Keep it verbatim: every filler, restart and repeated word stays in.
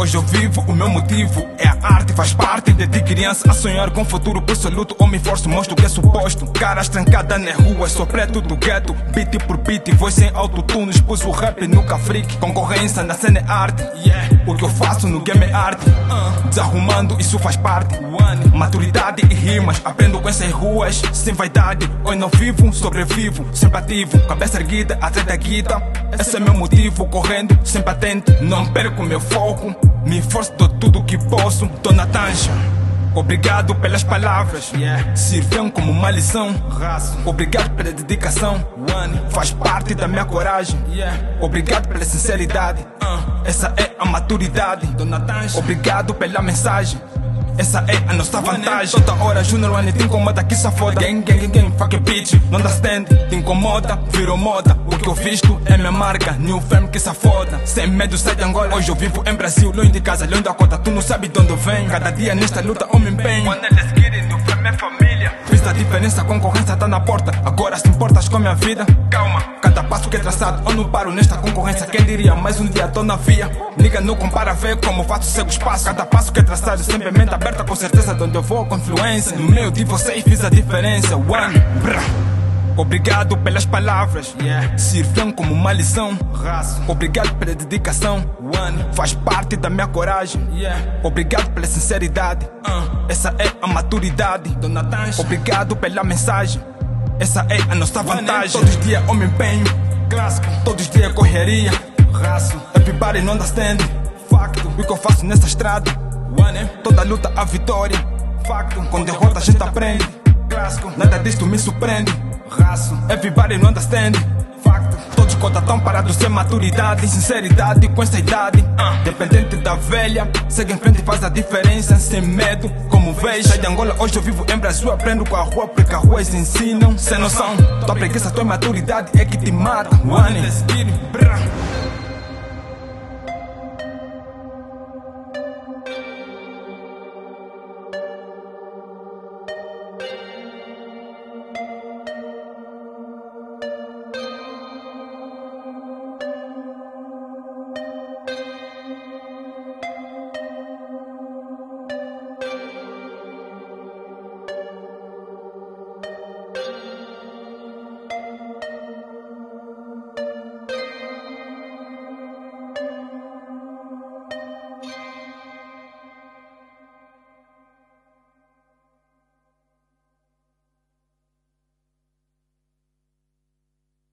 hoje eu vivo, o meu motivo é a arte, faz parte de ti criança a sonhar com futuro, por isso eu luto ou me forço, mostro o que é suposto. Caras trancadas nas ruas, sou preto do gueto, beat por beat, voz sem autotunes, pus o rap nunca freak, concorrência na cena é arte, yeah. O que eu faço no game é arte, uh. Desarrumando, isso faz parte, one. Maturidade e rimas, aprendo com essas ruas, sem vaidade, hoje não vivo, sobrevivo, sempre ativo, cabeça erguida, atrás da guita, esse é meu motivo, correndo, sempre atento, não perco meu foco, me esforço de tudo que posso, tô na tancha. Obrigado pelas palavras, yeah. Sirviam como uma lição, raço. Obrigado pela dedicação, one. Faz parte da minha coragem, yeah. Obrigado pela sinceridade, uh. Essa é a maturidade, Dona Tancha. Obrigado pela mensagem, essa é a nossa vantagem. Toda hora Junior One te incomoda, que safoda. Gang, gang, gang, fuck a bitch, não understand. Te incomoda, virou moda. O que eu visto é minha marca, new fam que safoda. Sem medo sai de Angola, hoje eu vivo em Brasil. Longe de casa, longe da cota, tu não sabe de onde eu venho. Cada dia nesta luta eu me empenho. Quando eles querem, new fam é família. Fiz a diferença, a concorrência tá na porta. Agora se importas com a minha vida, calma. Cada passo que é traçado, eu não paro nesta concorrência. Quem diria, mais um dia tô na via. Liga, não compara, vê como faço cego espaço. Cada passo que é traçado, sempre mente aberta, com certeza de onde eu vou com influência. No meio de vocês fiz a diferença, one. Brá. Obrigado pelas palavras, yeah. Sirviam como uma lição, raço. Obrigado pela dedicação, one. Faz parte da minha coragem, yeah. Obrigado pela sinceridade, uh. Essa é a maturidade, Dona Tancha. Obrigado pela mensagem, essa é a nossa vantagem. Todos os dias eu me empenho, clássico. Todos os dias correria, raço. Everybody não understand, facto. O que eu faço nessa estrada, one. Toda luta a vitória, facto. Com derrota a gente aprende, clássico. Nada disto me surpreende, raço. Everybody não understand, facto. Todos conta tão parados sem maturidade, sinceridade com essa idade, uh. Dependente da velha, segue em frente e faz a diferença sem medo, como vejo. Sai de Angola, hoje eu vivo em Brasil, aprendo com a rua porque as ruas ensinam. Sem noção, tua preguiça, tua imaturidade é que te mata, one.